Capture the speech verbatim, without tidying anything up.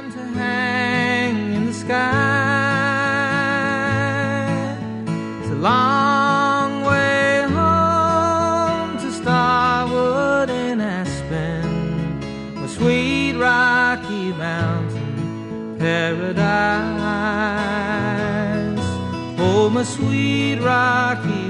to hang in the sky. It's a long way home to Starwood and Aspen, my sweet Rocky Mountain paradise. Oh, my sweet Rocky